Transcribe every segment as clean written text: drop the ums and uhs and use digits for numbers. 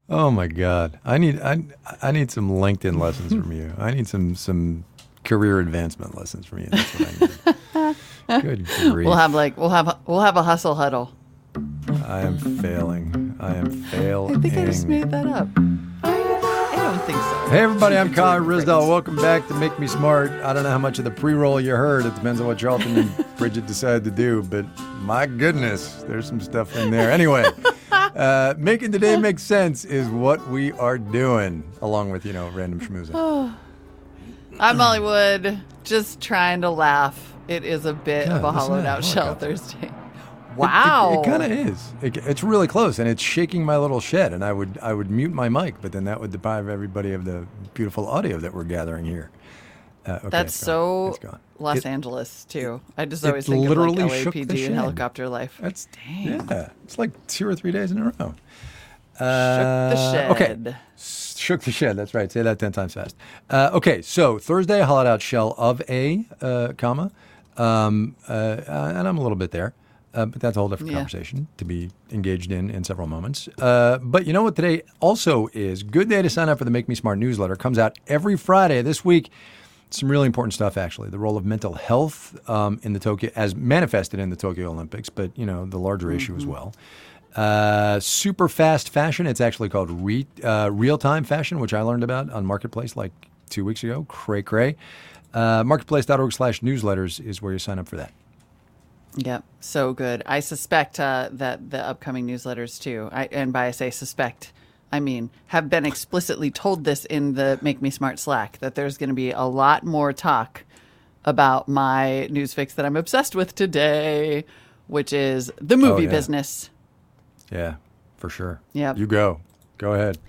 Oh my God. I need some LinkedIn lessons from you. I need some career advancement lessons from you. That's what I need. Good grief. We'll have a hustle huddle. I am failing. I am failing. I think I just made that up. I don't think so. Hey everybody, I'm Kyle Risdell. Welcome back to Make Me Smart. I don't know how much of the pre-roll you heard. It depends on what Charlton and Bridget decided to do, but my goodness, there's some stuff in there. Anyway, making today make sense is what we are doing, along with, random schmoozing. I'm Molly Wood, just trying to laugh. It is a bit of a hollowed out shell Thursday. Wow. It kind of is. It's really close, and it's shaking my little shed, and I would mute my mic, but then that would deprive everybody of the beautiful audio that we're gathering here. Okay, That's so Los Angeles, too. I just always think of like LAPD and helicopter life. Dang. Yeah, it's like 2 or 3 days in a row. Shook the shed. Okay. Shook the shed. That's right. Say that 10 times fast. Okay, so Thursday, hollowed out shell of a comma, and I'm a little bit there. But that's a whole different conversation to be engaged in several moments. But you know what today also is? Good day to sign up for the Make Me Smart newsletter. Comes out every Friday. This week, some really important stuff, actually. The role of mental health in the Tokyo, as manifested in the Tokyo Olympics, but, the larger issue as well. Super fast fashion. It's actually called real-time fashion, which I learned about on Marketplace like 2 weeks ago. Cray. Marketplace.org/newsletters is where you sign up for that. Yep, so good. I suspect that the upcoming newsletters, too, and by I say suspect, I mean have been explicitly told this in the Make Me Smart Slack, that there's going to be a lot more talk about my news fix that I'm obsessed with today, which is the movie business. Yeah, for sure. Yeah, you go ahead.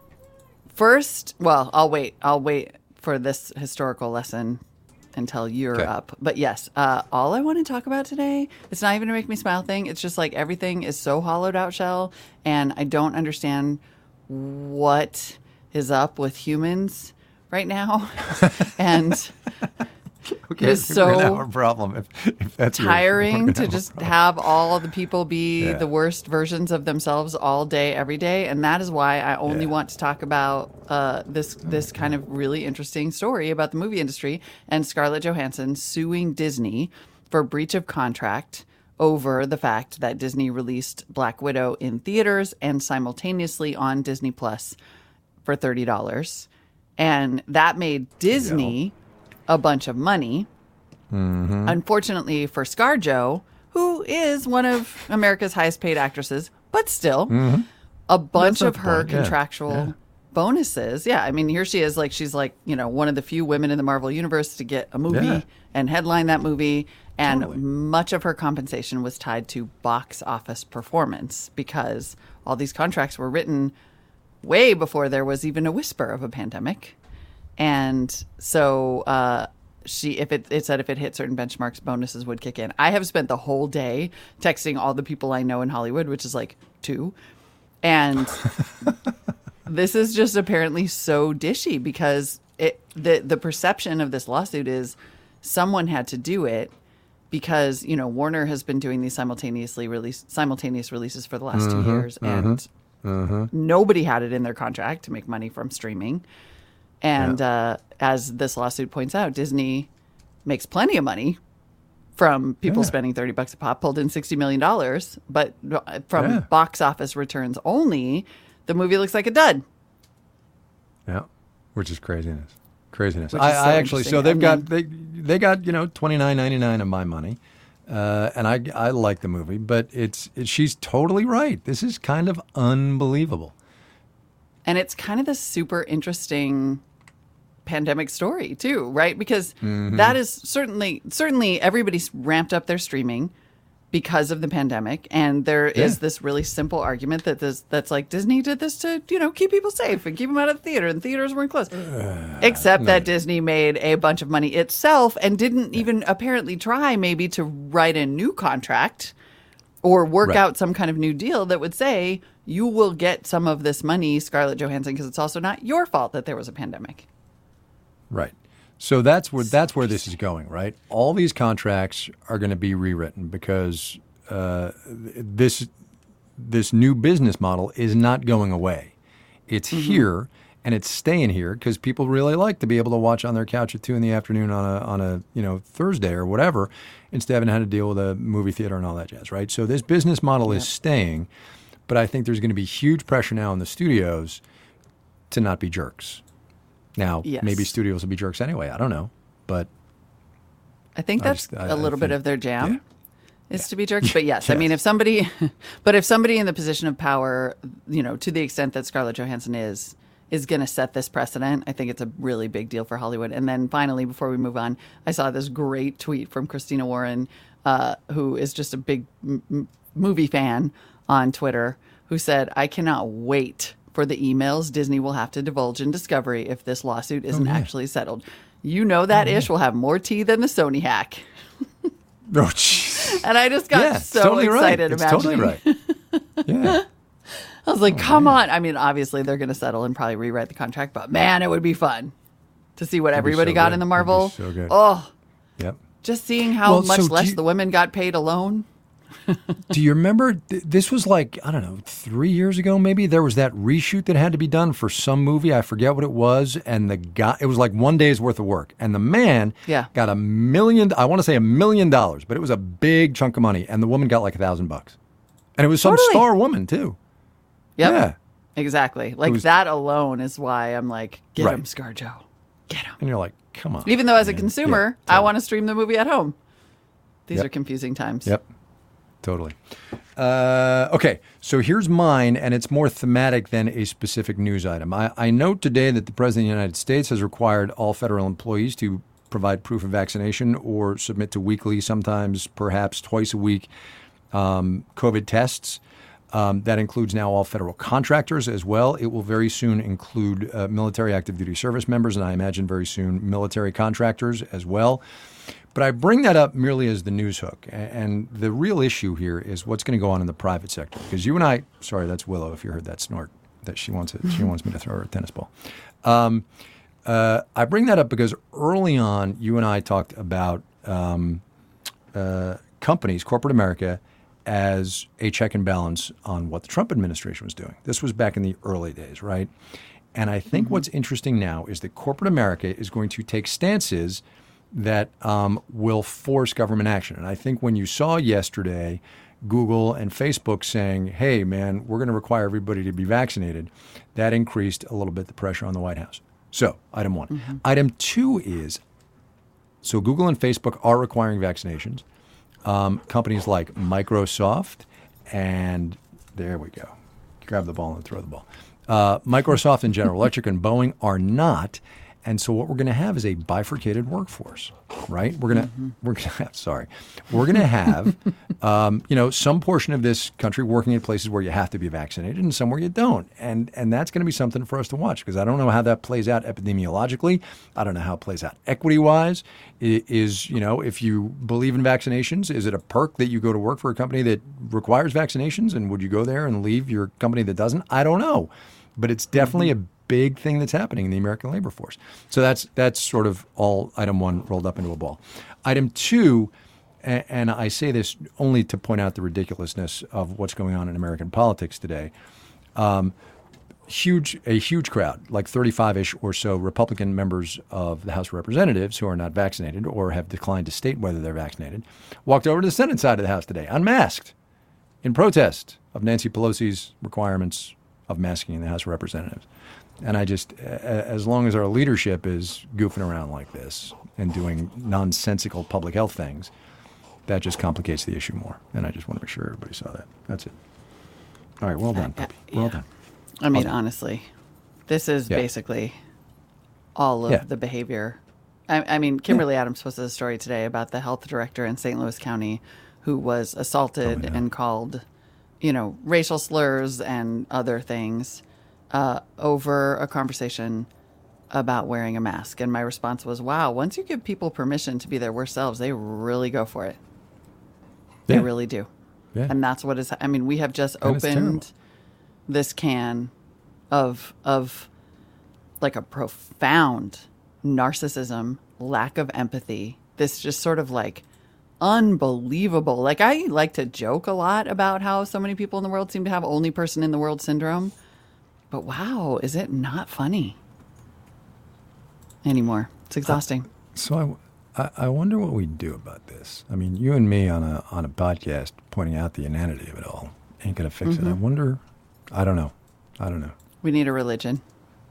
First, well, I'll wait for this historical lesson until you're up. But yes, all I want to talk about today, it's not even a Make Me Smile thing. It's just like everything is so hollowed out shell, and I don't understand what is up with humans right now. And it's so our problem if that's tiring to just have all the people be the worst versions of themselves all day, every day. And that is why I only want to talk about this kind of really interesting story about the movie industry and Scarlett Johansson suing Disney for breach of contract over the fact that Disney released Black Widow in theaters and simultaneously on Disney Plus for $30. And that made Disney a bunch of money. Mm-hmm. Unfortunately for ScarJo, who is one of America's highest paid actresses, but still a bunch of her contractual bonuses. Yeah, I mean, here she is, like she's like, one of the few women in the Marvel universe to get a movie and headline that movie. And much of her compensation was tied to box office performance because all these contracts were written way before there was even a whisper of a pandemic. And so it said if it hit certain benchmarks, bonuses would kick in. I have spent the whole day texting all the people I know in Hollywood, which is like 2. And this is just apparently so dishy because the perception of this lawsuit is someone had to do it because, Warner has been doing these simultaneous releases for the last 2 years. And nobody had it in their contract to make money from streaming. And as this lawsuit points out, Disney makes plenty of money from people spending $30 a pop, pulled in $60 million. But from box office returns only, the movie looks like a dud. Yeah, which is craziness. Craziness. I actually, so they got $29.99 of my money. And I like the movie, but she's totally right. This is kind of unbelievable. And it's kind of this super interesting pandemic story too, right? Because that is certainly everybody's ramped up their streaming because of the pandemic, and there is this really simple argument that's like Disney did this to keep people safe and keep them out of the theater, and theaters weren't closed. Except that Disney made a bunch of money itself and didn't even apparently try maybe to write a new contract or work out some kind of new deal that would say you will get some of this money, Scarlett Johansson, because it's also not your fault that there was a pandemic. Right. So that's where this is going, right? All these contracts are going to be rewritten because this new business model is not going away. It's here, and it's staying here because people really like to be able to watch on their couch at 2 p.m. on a Thursday or whatever, instead of having to deal with a movie theater and all that jazz, right? So this business model is staying, but I think there's going to be huge pressure now in the studios to not be jerks. Now, maybe studios will be jerks anyway. I don't know, but I think that's a little bit of their jam is to be jerks. But yes, I mean, if somebody in the position of power, to the extent that Scarlett Johansson is going to set this precedent, I think it's a really big deal for Hollywood. And then finally, before we move on, I saw this great tweet from Christina Warren, who is just a big movie fan on Twitter, who said, "I cannot wait for the emails Disney will have to divulge in Discovery if this lawsuit isn't actually settled. That ish will have more tea than the Sony hack." Oh, jeez. And I just got so totally excited imagining. Totally right. Yeah. I was like, come on. I mean, obviously they're going to settle and probably rewrite the contract, but man, it would be fun to see what everybody got in the Marvel. So good. Oh, yep. Just seeing how much less the women got paid alone. Do you remember, this was like, I don't know, 3 years ago maybe, there was that reshoot that had to be done for some movie. I forget what it was. And the guy, it was like 1 day's worth of work. And the man got $1 million, I want to say $1 million, but it was a big chunk of money. And the woman got like $1,000. And it was some star woman too. Yep. Yeah. Exactly. Like that alone is why I'm like, get him, ScarJo. Get him. And you're like, come on. Even though as a consumer, I want to stream the movie at home. These are confusing times. Yep. Totally. Okay, so here's mine, and it's more thematic than a specific news item. I note today that the President of the United States has required all federal employees to provide proof of vaccination or submit to weekly, sometimes perhaps twice a week, COVID tests. That includes now all federal contractors as well. It will very soon include military active duty service members, and I imagine very soon military contractors as well. But I bring that up merely as the news hook. And the real issue here is what's going to go on in the private sector. Because you and I, sorry, that's Willow, if you heard that snort, that she wants me to throw her a tennis ball. I bring that up because early on, you and I talked about companies, corporate America, as a check and balance on what the Trump administration was doing. This was back in the early days, right? And I think what's interesting now is that corporate America is going to take stances that will force government action. And I think when you saw yesterday Google and Facebook saying, hey, man, we're going to require everybody to be vaccinated, that increased a little bit the pressure on the White House. So, item one. Item two is, so Google and Facebook are requiring vaccinations. Companies like Microsoft and, there we go, grab the ball and throw the ball. Microsoft and General Electric and Boeing are not. And so what we're going to have is a bifurcated workforce, right? We're going to have, some portion of this country working in places where you have to be vaccinated and some where you don't. And that's going to be something for us to watch because I don't know how that plays out epidemiologically. I don't know how it plays out equity-wise. If you believe in vaccinations, is it a perk that you go to work for a company that requires vaccinations? And would you go there and leave your company that doesn't? I don't know. But it's definitely a big thing that's happening in the American labor force. So that's sort of all item one rolled up into a ball. Item two, and I say this only to point out the ridiculousness of what's going on in American politics today. A huge crowd, like 35-ish or so Republican members of the House of Representatives who are not vaccinated or have declined to state whether they're vaccinated, walked over to the Senate side of the House today, unmasked, in protest of Nancy Pelosi's requirements of masking in the House of Representatives. And I just, as long as our leadership is goofing around like this and doing nonsensical public health things, that just complicates the issue more. And I just want to make sure everybody saw that. That's it. All right, well done, puppy. Well done. I mean, honestly, this is basically all of the behavior. I mean, Kimberly Adams posted a story today about the health director in St. Louis County who was assaulted and called, racial slurs and other things over a conversation about wearing a mask. And my response was, wow, once you give people permission to be their worst selves, they really go for it. They really do. Yeah. And that's what is, we have just opened this can of like a profound narcissism, lack of empathy, this just sort of like unbelievable. Like I like to joke a lot about how so many people in the world seem to have only person in the world syndrome. But wow, is it not funny anymore? It's exhausting. So I wonder what we do about this. I mean, you and me on a podcast pointing out the inanity of it all ain't gonna fix it. I wonder. I don't know. We need a religion.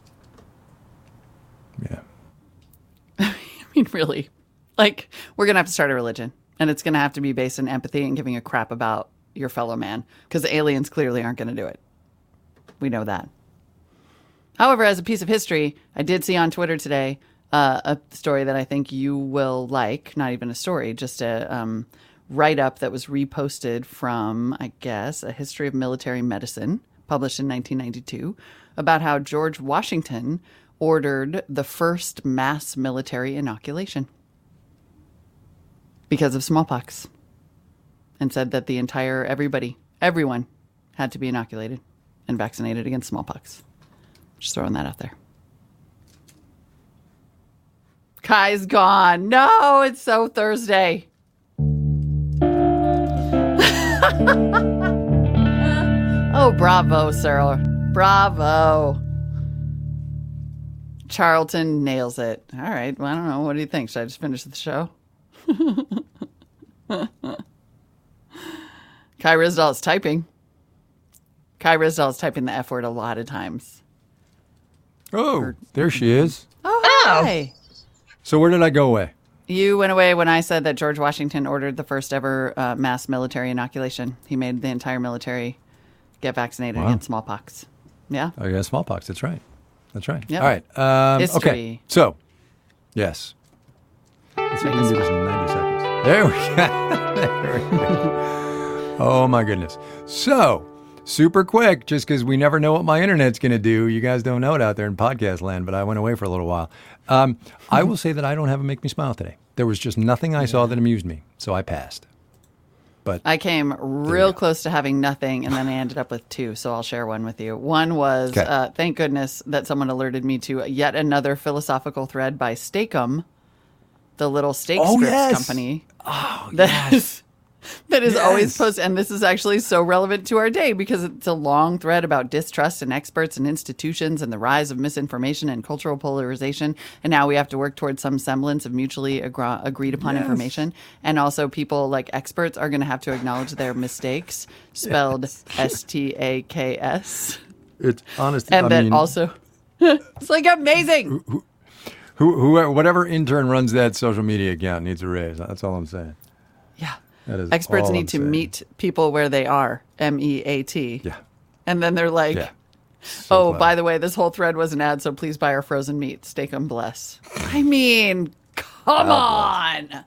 Yeah. I mean, really, like we're gonna have to start a religion, and it's gonna have to be based in empathy and giving a crap about your fellow man, because aliens clearly aren't gonna do it. We know that. However, as a piece of history, I did see on Twitter today a story that I think you will like. Not even a story, just a write-up that was reposted from, I guess, A History of Military Medicine, published in 1992, about how George Washington ordered the first mass military inoculation because of smallpox, and said that everyone had to be inoculated and vaccinated against smallpox. Just throwing that out there. Kai's gone. No, it's so Thursday. Oh, bravo, sir. Bravo. Charlton nails it. All right. Well, I don't know. What do you think? Should I just finish the show? Kai Ryssdal is typing. Kai Ryssdal is typing the F word a lot of times. Oh, there she is. Oh, hi. So where did I go away? You went away when I said that George Washington ordered the first ever mass military inoculation. He made the entire military get vaccinated against smallpox. Yeah. Oh, yeah, smallpox. That's right. Yep. All right. History. Okay. So, yes. Let's see if we can do this in 90 seconds. There we go. There we go. Oh, my goodness. So, super quick, just because we never know what my internet's going to do. You guys don't know it out there in podcast land, but I went away for a little while. I will say that I don't have a Make Me Smile today. There was just nothing I saw that amused me, so I passed. But I came real close to having nothing, and then I ended up with two, so I'll share one with you. One was, thank goodness that someone alerted me to yet another philosophical thread by Steakum, the little steak strips company. Oh, That is always posted. And this is actually so relevant to our day because it's a long thread about distrust in experts and institutions and the rise of misinformation and cultural polarization. And now we have to work towards some semblance of mutually agreed upon information. And also people like experts are going to have to acknowledge their mistakes, spelled STAKS. It's honest. And also, it's like amazing. Whoever, whatever intern runs that social media account needs a raise. That's all I'm saying. Yeah. Experts need to meet people where they are, MEAT. Yeah. And then they're like, by the way, this whole thread was an ad, so please buy our frozen meat. Steak 'em bless. I mean, come on.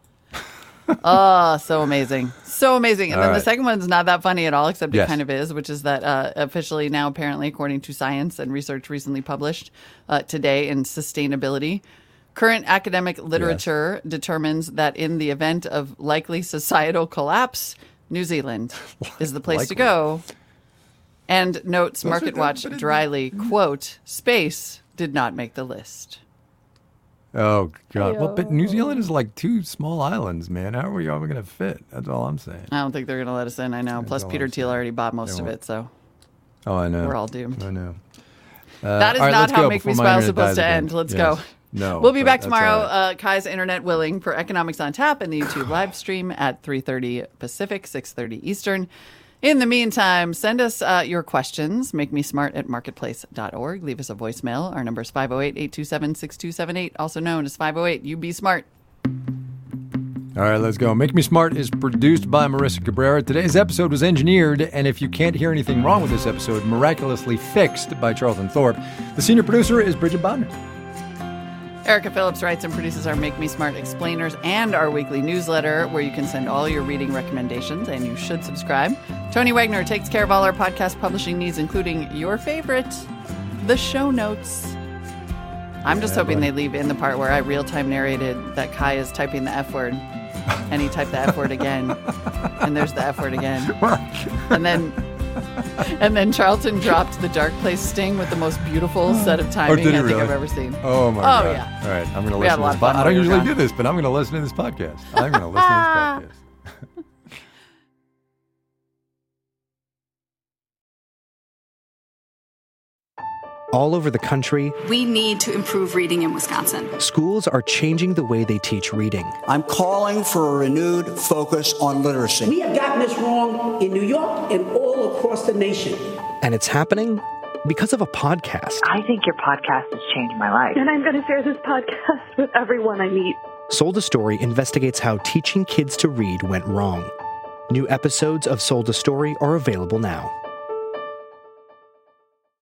Oh, so amazing. So amazing. And then the second one's not that funny at all, except it kind of is, which is that officially now, apparently, according to science and research recently published today in Sustainability, current academic literature determines that in the event of likely societal collapse, New Zealand is the place to go. And notes MarketWatch dryly, quote, space did not make the list. Oh, God. Well, but New Zealand is like 2 small islands, man. How are we all going to fit? That's all I'm saying. I don't think they're going to let us in. I know. Plus, Peter Thiel already bought most of it, so. Oh, I know. We're all doomed. I know. That is not how Make Me Smile is supposed to end. Let's go. No. We'll be back tomorrow, Kai's internet willing, for Economics on Tap and the YouTube live stream at 3:30 Pacific, 6:30 Eastern. In the meantime, send us your questions. Make me smart at marketplace.org. Leave us a voicemail. Our number is 508-827-6278, also known as 508 You Be Smart. All right, let's go. Make Me Smart is produced by Marissa Cabrera. Today's episode was engineered, and if you can't hear anything wrong with this episode, miraculously fixed by Charlton Thorpe. The senior producer is Bridget Bodner. Erica Phillips writes and produces our Make Me Smart Explainers and our weekly newsletter, where you can send all your reading recommendations, and you should subscribe. Tony Wagner takes care of all our podcast publishing needs, including your favorite, the show notes. I'm just hoping they leave in the part where I real-time narrated that Kai is typing the F word, and he typed the F word again, and there's the F word again. And then Charlton dropped the Dark Place sting with the most beautiful set of timing I think I've ever seen. Oh, my God. Yeah. All right, I'm going to listen to this podcast. I don't usually do this, but I'm going to listen to this podcast. I'm going to listen to this podcast. all over the country, we need to improve reading in Wisconsin. Schools are changing the way they teach reading. I'm calling for a renewed focus on literacy. We have gotten this wrong in New York and all across the nation. And it's happening because of a podcast. I think your podcast has changed my life. And I'm going to share this podcast with everyone I meet. Sold a Story investigates how teaching kids to read went wrong. New episodes of Sold a Story are available now.